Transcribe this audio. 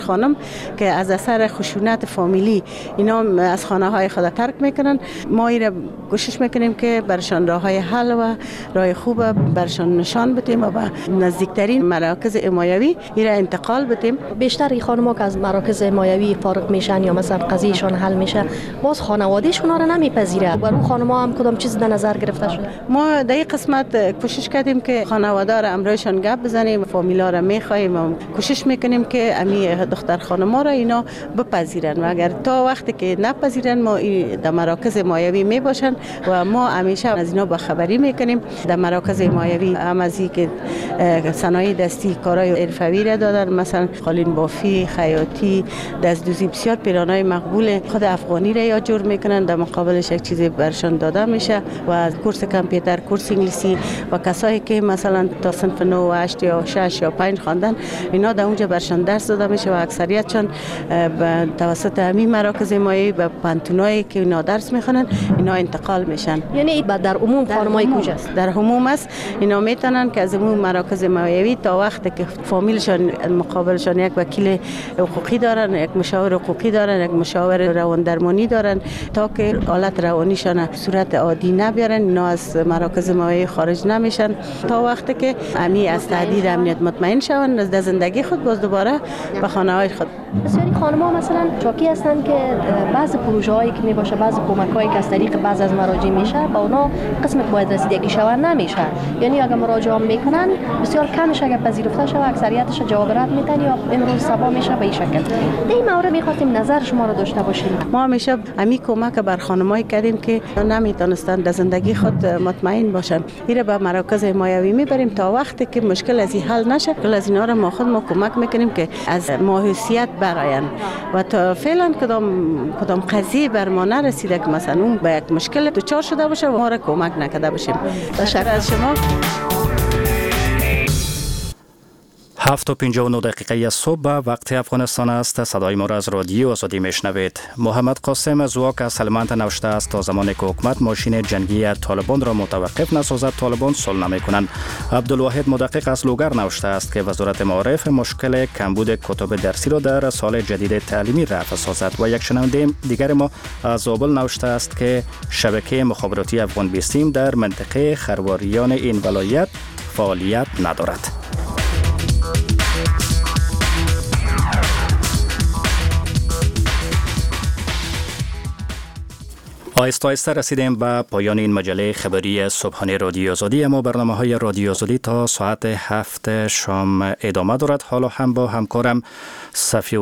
خانم که از اثر خشونت فامیلی اینا از خانه های خود ترک میکنن. ما ایره کوشش میکنیم که برشان راه های حل و راه خوب برشان نشان بدیم و به نزدیکترین مراکز حمایوی ایره انتقال بدیم. بیشتر این خانم‌ها که از مراکز حمایوی فارغ میشن یا مثلا قضیهشان حل میشه، باز خانوادهشون رو نمیپذیره. برای خانم‌ها هم کدام چیز در نظر گرفته شده؟ ما در این قسمت کوشش کردیم که خانواده را امروزشان گپ بزنیم، فامیلا را میخوایم و کوشش میکنیم که امی دختر خانم‌ها را اینا بپذیرن و اگر تا وقتی که نپذیرن ما در مراکز حمایوی میباشن و ما همیشه از اینا با خبری میکنیم. در مراکز حمایوی هم از که صنایع دستی کارهای حرفه‌ای را دادن، مثلا قالین بافی، خیاطی، دستدوزی، بسیار پیرانای مقبول خود افغانی را یا جور میکنن، در مقابلش یک چیزی برشان داده میشه و از کورس کامپیوتر، کورس انگلیسی و کسایی که مثلا تا صنف 9 و 8 یا 6 یا 5 خواندن اینا در اونجا برشان درس داده میشه و اکثریتشان به توسط همین مراکز حمایوی به پانتونایی که اینا درس میخونن اینا انتقال میشن. یعنی در عموم خانمای کجاست؟ در عموم است. اینا میتونن که از عموم مراکز حمایوی تا وقتی که فامیلشان مقابلشان یک وکیل حقوقی دارن، یک مشاور حقوقی دارن، یک مشاور روان درمانی دارن تا که حالت روانیشان صورت عادی نبیارن، اینا از مراکز حمایوی خارج نمیشن تا وقتی که امی از تهدید امنیت مطمئن شون از زندگی خود باز دوباره به خانه‌های خود. بسیاری خانم‌ها مثلا شاکی هستند که بعض پروژه‌هایی که میباشه، بعض کمک‌هایی که از طریق بعض از مراجع میشه با اونا قسمت باید رسیدگی شون نمیشه. یعنی اگه مراجعه میکنن بسیار کمش اگه پذیرفته شود اکثریتش جواب رد میدن یا امروز صبا میشه به این شکل. در این مورد می‌خواستیم نظر شما رو داشته باشیم. ما همیشه امی کمک بر خانمایی کردیم که نمیتونستن در زندگی خود مطمئن باشن. ایره به مراکز حمایوی میبریم تا وقتی که مشکل از این حل نشه کل از اینا رو ما خود ما کمک میکنیم که از ماهوسیت برآیند و تا فعلا کدام قضیه بر ما نرسیده که مثلا اون به یک مشکل دچار شده باشه و ما را کمک نکرده باشیم. تشکر از شما. 7:59 صبح وقت افغانستان است. صدای ما را از رادیو آزادی میشنوید. محمد قاسم زواک از هلمند نوشته است تا زمانی که حکومت ماشین جنگی طالبان را متوقف نسازد طالبان صلح نمیکنند. عبدالواحد مدقق از لوگر نوشته است که وزارت معارف مشکل کمبود کتب درسی را در سال جدید تعلیمی رفع سازد. و یک شنونده دیگر ما از زابل نوشته است که شبکه مخابراتی افغان بیستیم در منطقه خرواریان این ولایت فعالیت ندارد. آهسته آهسته رسیدیم به پایان این مجله خبری صبحانه رادیو آزادی. اما برنامه‌های رادیو آزادی تا ساعت 7 شام ادامه دارد. حالا هم با همکارم صفی